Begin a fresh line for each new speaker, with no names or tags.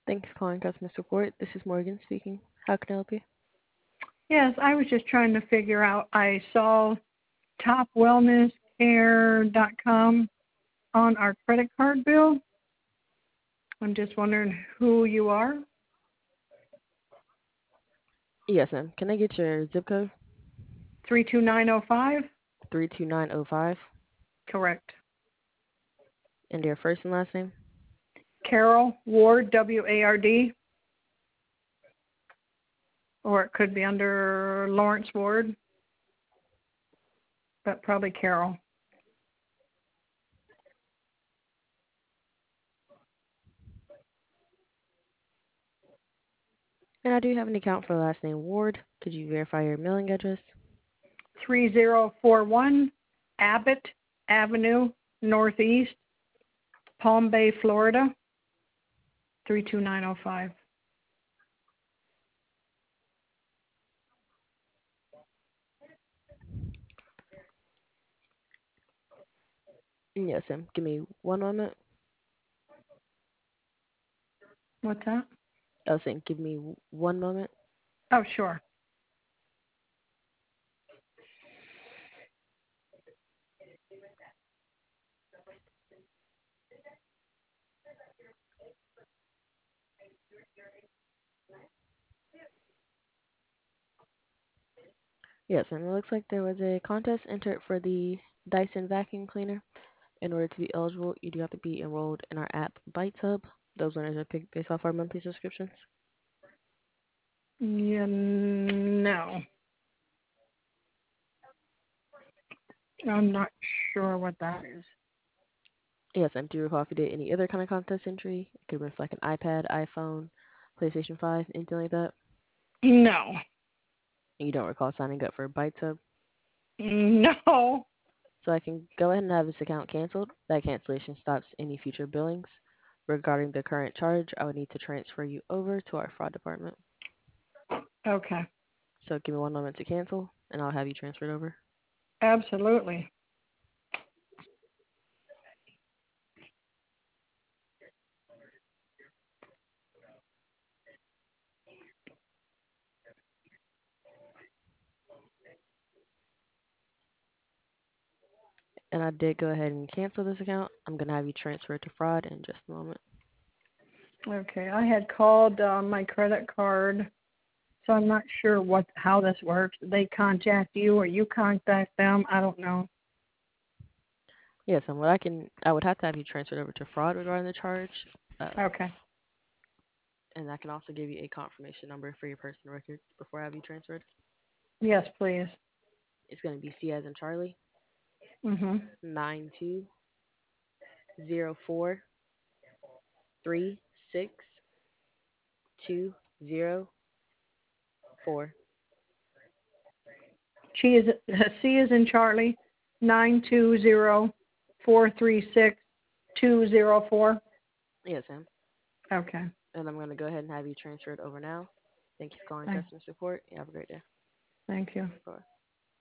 Thank you for calling customer support. This is Morgan speaking. How can I help you?
Yes, I was just trying to figure out. I saw topwellnesscare.com on our credit card bill. I'm just wondering who you are.
Yes, ma'am. Can I get your zip code?
32905?
32905.
Correct.
And your first and last name?
Carol Ward, W-A-R-D. Or it could be under Lawrence Ward, but probably Carol.
And I do have an account for the last name Ward. Could you verify your mailing address?
3041 Abbott Avenue, Northeast, Palm Bay, Florida, 32905.
Yes, ma'am. Give me one moment.
What's that?
I was saying, give me one moment.
Oh, sure.
Yes, ma'am. It looks like there was a contest entered for the Dyson vacuum cleaner. In order to be eligible, you do have to be enrolled in our app, ByteHub. Those winners are picked based off our monthly subscriptions.
Yeah, no. I'm not sure what that is.
Yes, and do you recall if you did any other kind of contest entry? It could have been for like an iPad, iPhone, PlayStation 5, anything like that.
No.
And you don't recall signing up for ByteHub.
No.
So I can go ahead and have this account canceled. That cancellation stops any future billings. Regarding the current charge, I would need to transfer you over to our fraud department.
Okay.
So give me one moment to cancel, and I'll have you transferred over.
Absolutely.
And I did go ahead and cancel this account. I'm going to have you transferred to fraud in just a moment.
Okay. I had called my credit card, so I'm not sure how this works. They contact you or you contact them. I don't know.
Yes, and I would have to have you transferred over to fraud regarding the charge. Uh,
Okay.
and I can also give you a confirmation number for your personal records before I have you transferred.
Yes, please.
It's going to be C as in Charlie,
Mhm.
9204362004.
C is in Charlie. 920-436-204.
Yes, ma'am.
Okay.
And I'm going to go ahead and have you transferred over now. Thank you for calling
Thank,
customer support. You have a great day.
thank you.
Bye.